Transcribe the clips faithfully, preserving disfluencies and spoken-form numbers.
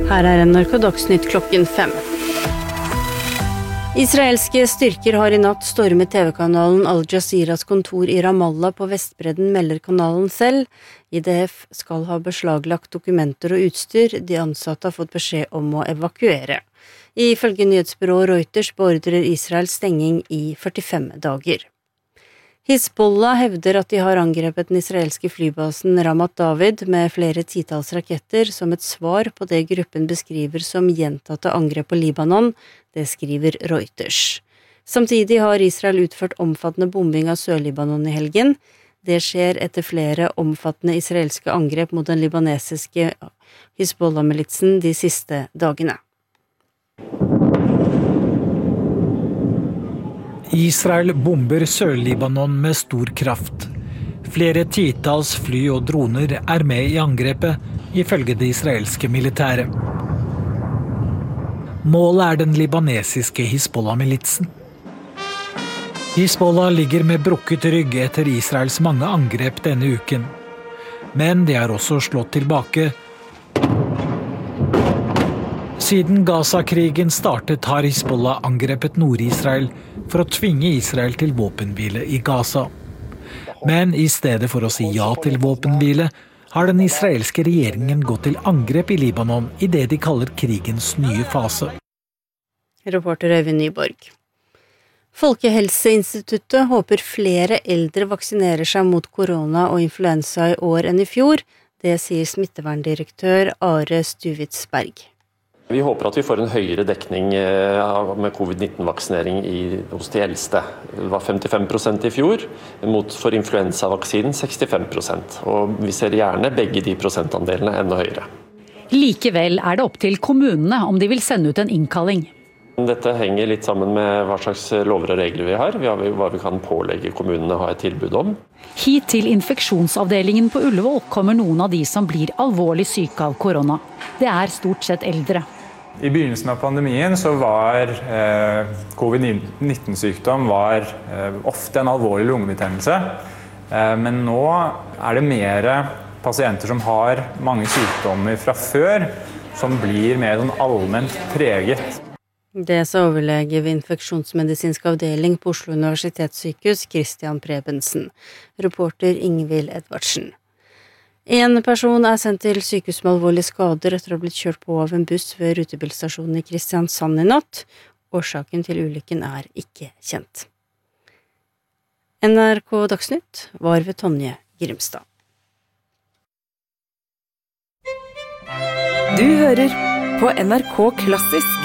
Her er N R K Dagsnytt klokken fem. Israelske styrker har i natt stormet T V-kanalen Al Jazeeras kontor i Ramallah på Vestbredden, melder kanalen selv. I D F skal ha beslaglagt dokumenter og utstyr de ansatte har fått beskjed om å evakuere. Ifølge nyhetsbyrået Reuters beordrer Israel stenging i førtifem dager. Hizbollah hevder at de har angrepet den israelske flybasen Ramat David med flere titalls raketter som et svar på det gruppen beskriver som gjentatte angrep på Libanon, det skriver Reuters. Samtidig har Israel utført omfattende bombing av Sør-Libanon i helgen. Det skjer etter flere omfattende israelske angrep mot den libanesiske Hizbollah-militsen de siste dagene. Israel bomber Sør-Libanon med stor kraft. Flere titalls fly og droner er med i angrepet, ifølge det israelske militæret. Målet er den libanesiske Hizbollah-militsen. Hizbollah ligger med brukket rygg etter Israels mange angrep denne uken. Men de har også slått tilbake. Siden Gaza-krigen startet har Hizbollah angrepet Nord-Israel for å tvinge Israel til våpenhvile i Gaza. Men i stedet for å si ja til våpenhvile, har den israelske regjeringen gått til angrep i Libanon i det de kaller krigens nye fase. Reporter Øyvind Nyborg. Folkehelseinstituttet håper flere eldre vaksinerer seg mot korona og influensa i år enn i fjor. Det sier smitteverndirektør Are Stuvitsberg. Vi håper at vi får en høyere dekning med covid nitten-vaksinering hos de eldste. Det var femtifem prosent i fjor, mot for influensavaksinen sekstifem prosent. Og vi ser gjerne begge de prosentandelene enda høyere. Likevel er det opp til kommunene om de vil sende ut en innkalling. Dette henger litt sammen med hva slags lover og regler vi har, hva vi kan pålegge kommunene å ha et tilbud om. Hit til infeksjonsavdelingen på Ullevål kommer noen av de som blir alvorlig syke av korona. Det er stort sett eldre. I begynnelsen av pandemien så var eh, covid nitten-sykdom var, eh, ofte en alvorlig lungebetennelse. Eh, men nå er det mer pasienter som har mange sykdommer fra før, som blir mer allment preget. Det sa overlege ved infeksjonsmedisinsk avdeling på Oslo universitetssykehus, Christian Prebensen. Reporter Ingvild Edvardsen. En person er sendt til sykehus med alvorlige skader etter å ha blitt kjørt på av en buss ved rutebilstasjonen i Kristiansand i natt. Årsaken til ulykken er ikke kjent. N R K Dagsnytt var ved Tonje Grimstad. Du hører på N R K Klassisk.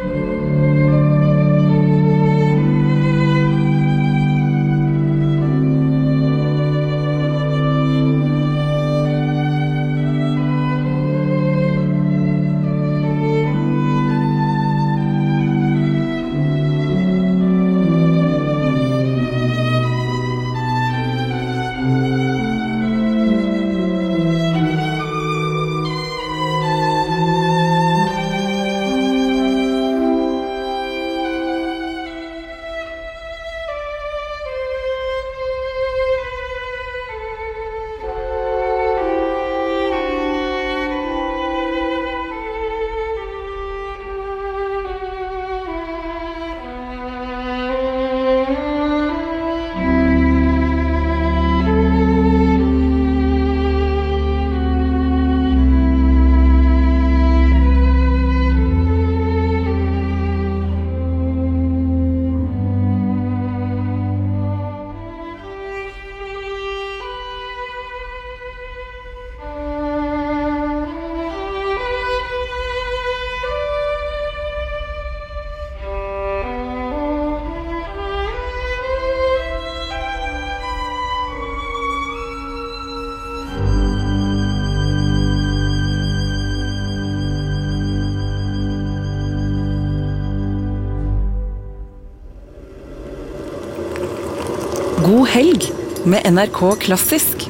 God helg med N R K Klassisk.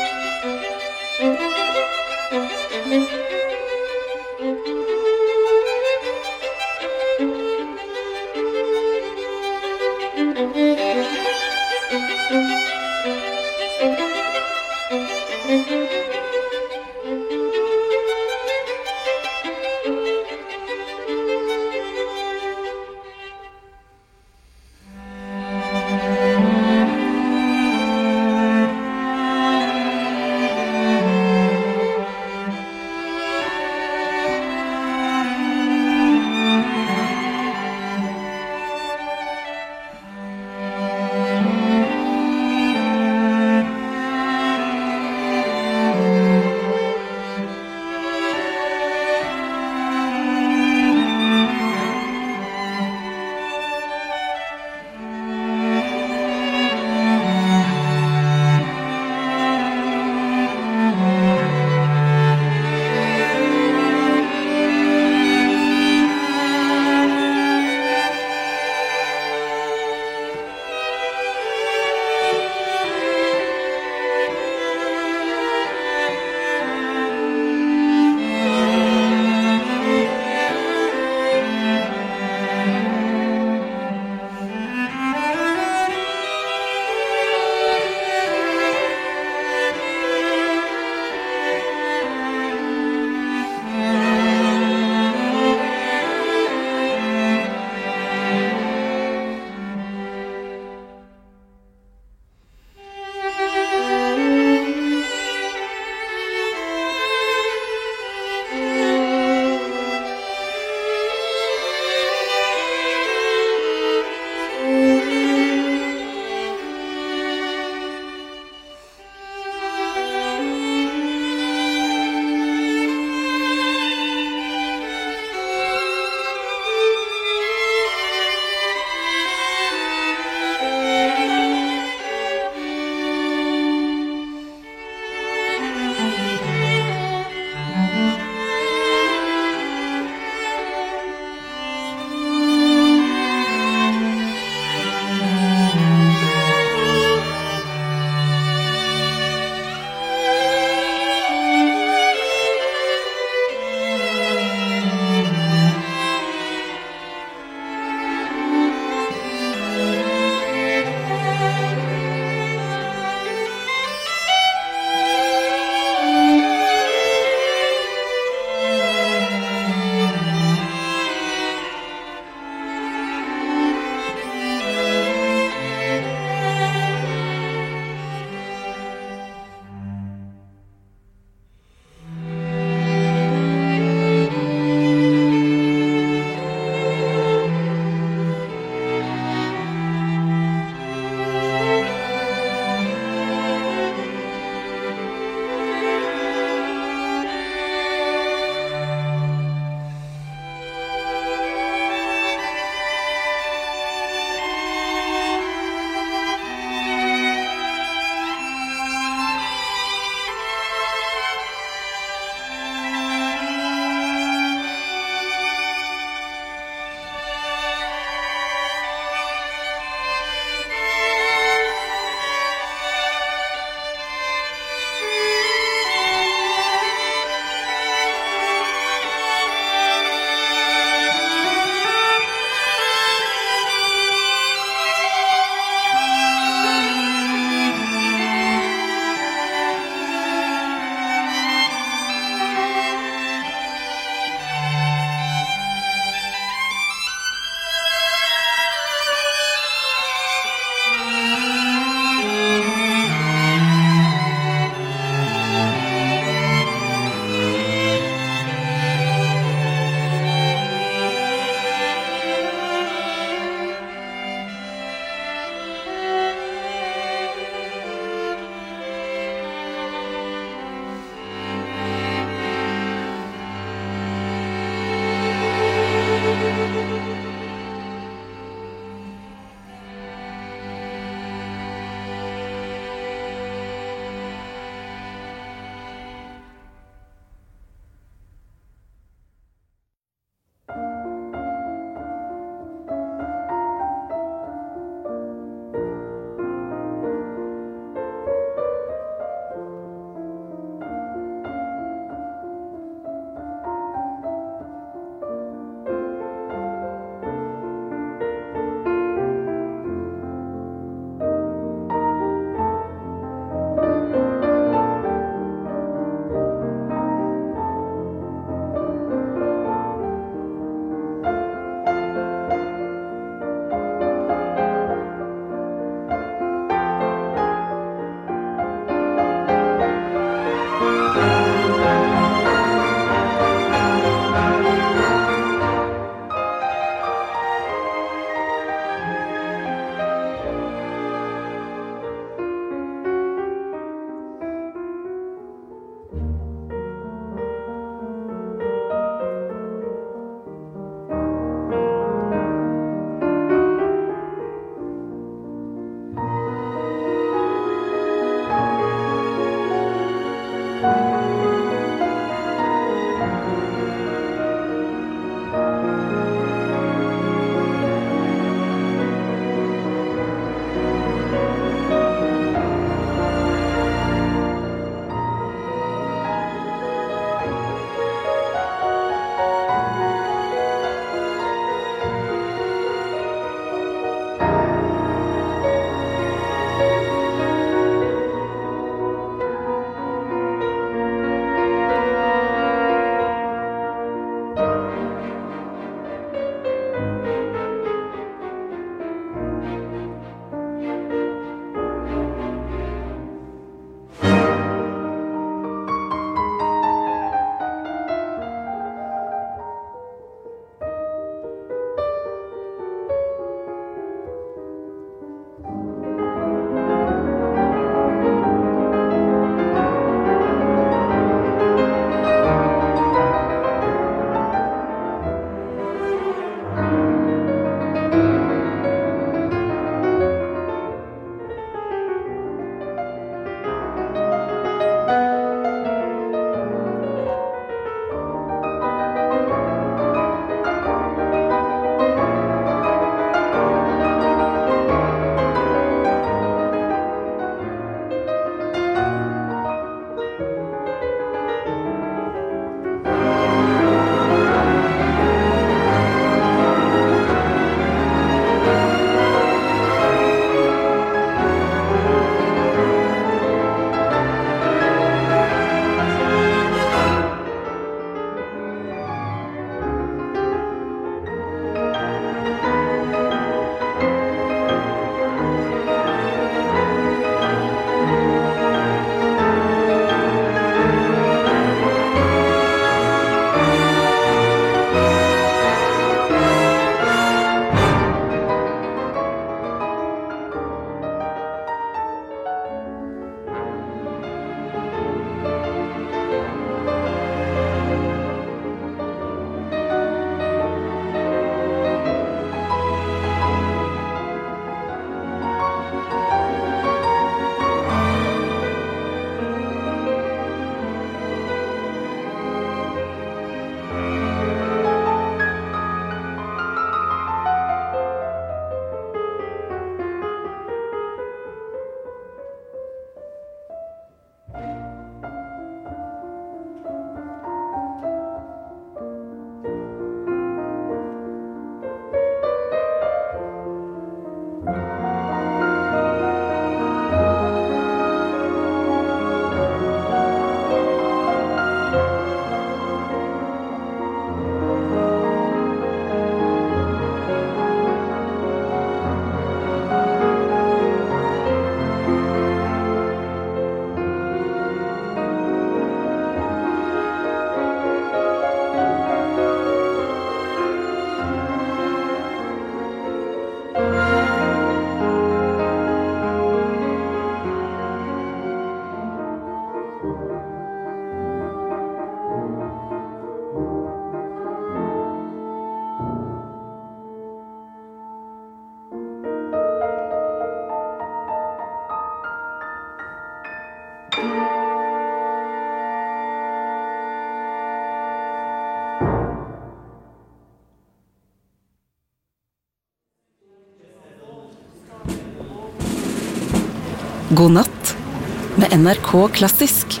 God natt med N R K Klassisk.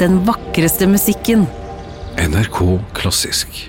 Den vakreste musikken. N R K Klassisk.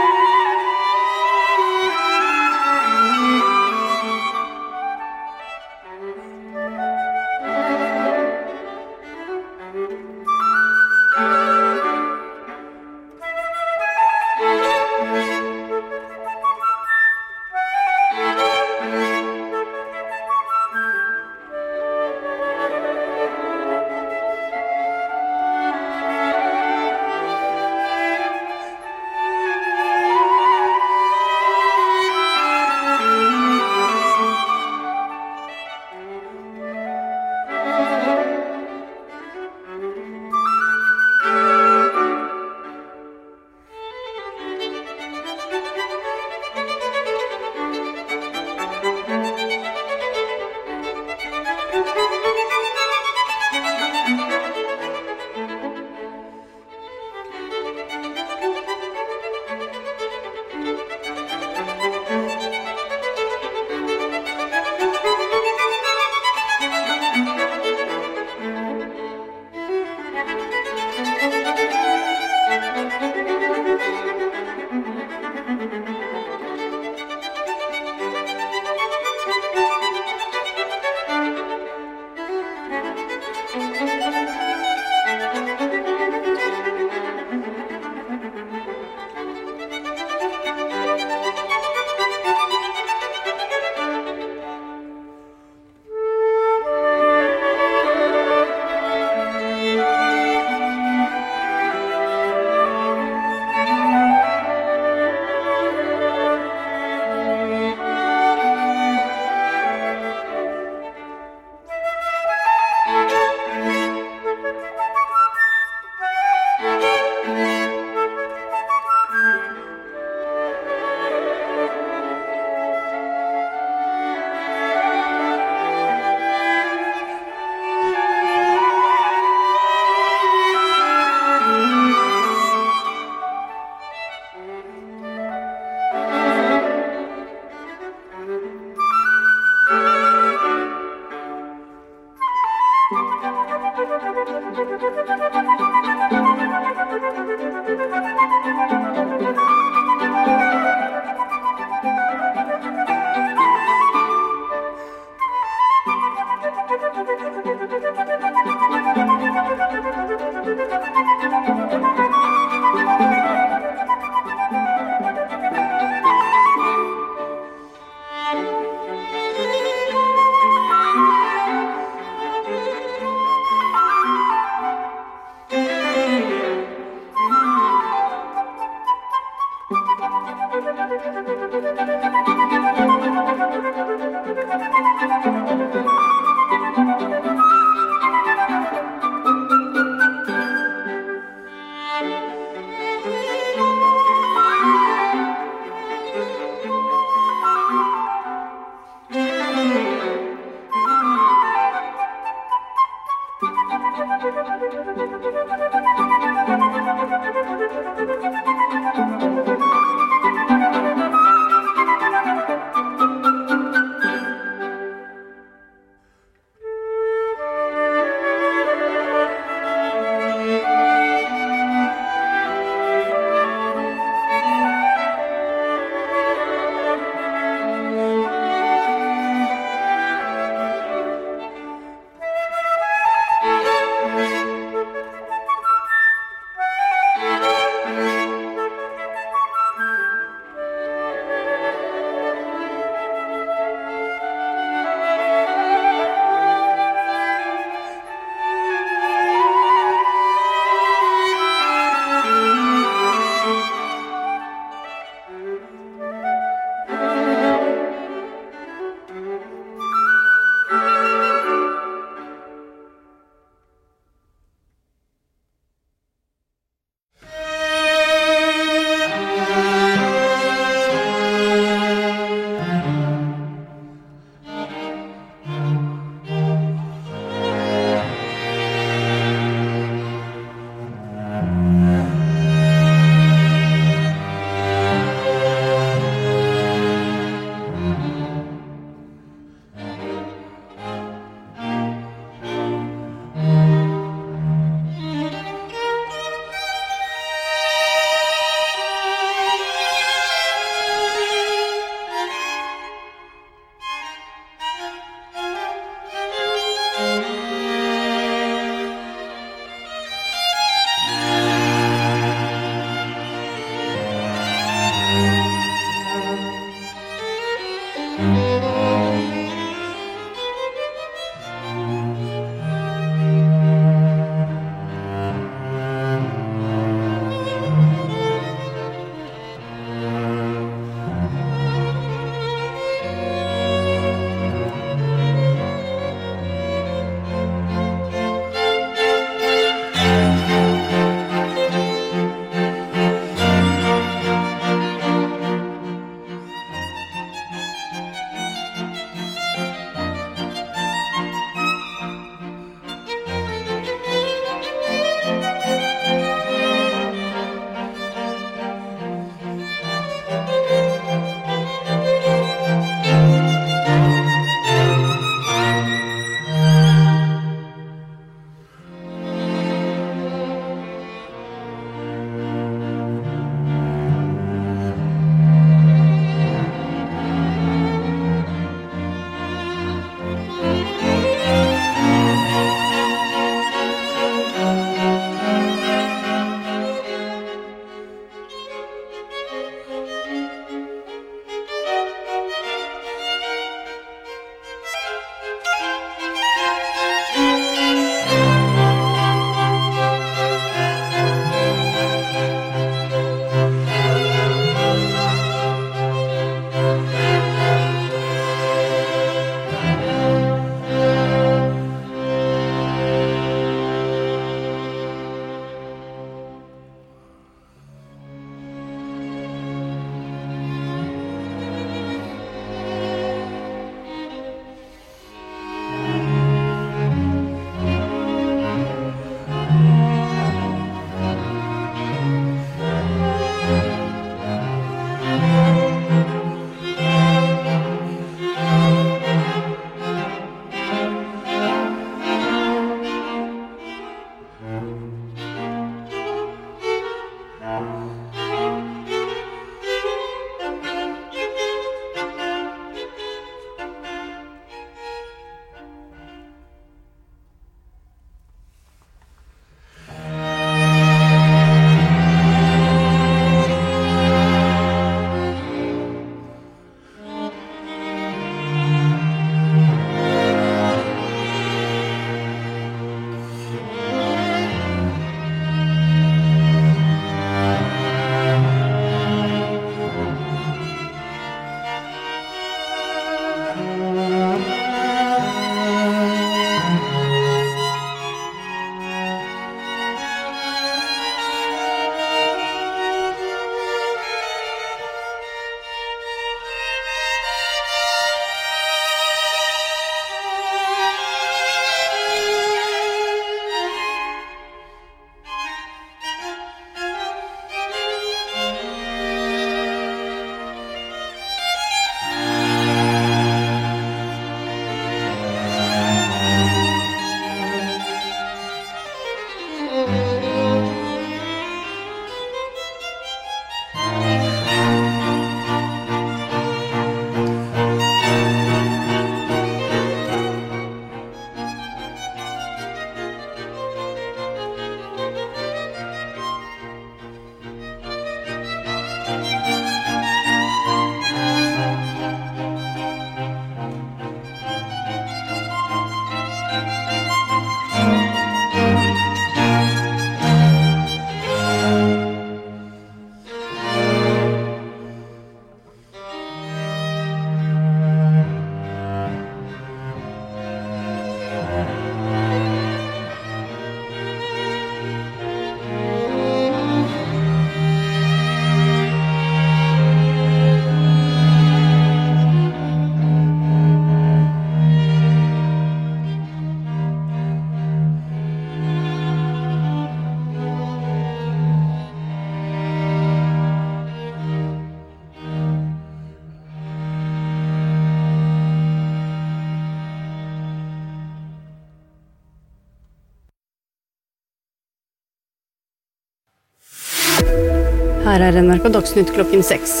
Her er N R K Dagsnytt klokken seks.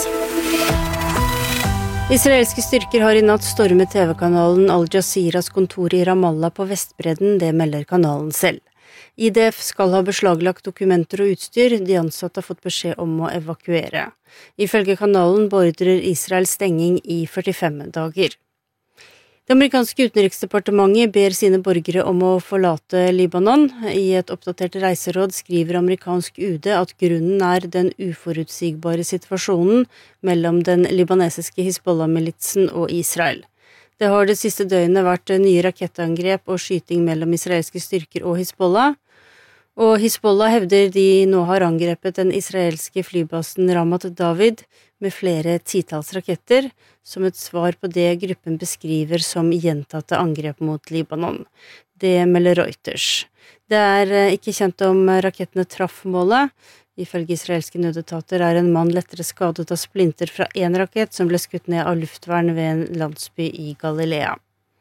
Israelske styrker har i natt stormet T V-kanalen Al Jazeeras kontor i Ramallah på Vestbredden, det melder kanalen selv. I D F skal ha beslaglagt dokumenter og utstyr, de ansatte har fått beskjed om å evakuere. Ifølge kanalen beordrer Israel stenging i førtifem dager. Det amerikanske utenriksdepartementet ber sine borgere om å forlate Libanon. I et oppdatert reiseråd skriver amerikansk U D at grunnen er den uforutsigbare situasjonen mellom den libanesiske Hizbollah-militsen og Israel. Det har det siste døgnet vært nye rakettangrep og skyting mellom israelske styrker og Hizbollah. Og Hizbollah hevder de nå har angrepet den israelske flybasen Ramat David med flere titalls raketter, som et svar på det gruppen beskriver som gjentatte angrep mot Libanon. Det melder Reuters. Det er ikke kjent om rakettene traff målet. Ifølge israelske nødetater er en mann lettere skadet av splinter fra en rakett som ble skutt ned av luftvern ved en landsby i Galilea.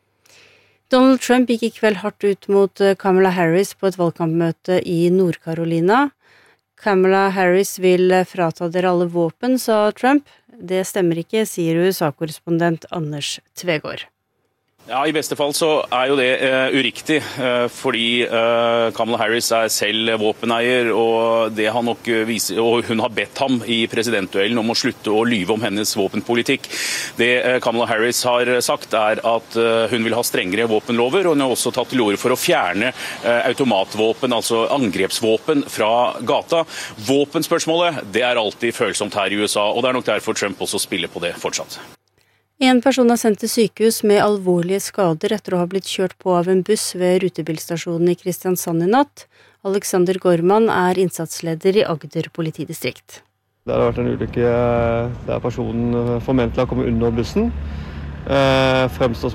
Donald Trump gikk i kveld hardt ut mot Kamala Harris på et valgkampmøte i Nord-Carolina. Kamala Harris vil frata dere alle våpen, sa Trump. Det stemmer ikke, sier U S A-korrespondent Anders Tvegård. Ja, I beste fall så er jo det uh, uriktig, uh, fordi uh, Kamala Harris er selv våpeneier, og, det han nok viser, og hun har bedt ham i presidentduellen om å slutte å lyve om hennes våpenpolitikk. Det uh, Kamala Harris har sagt er at uh, hun vil ha strengere våpenlover, og hun har også tatt til orde for å fjerne uh, automatvåpen, altså angrepsvåpen fra gata. Våpenspørsmålet, det er alltid følsomt her i U S A, og det er nok derfor Trump også spiller på det fortsatt. En person er sendt til sykehus med alvorlige skader etter å ha blitt kjørt på av en buss ved rutebilstasjonen i Kristiansand i natt. Alexander Gorman er innsatsleder i Agder politidistrikt. Det har vært en ulykke der personen formentlig har kommet under bussen. Fremstår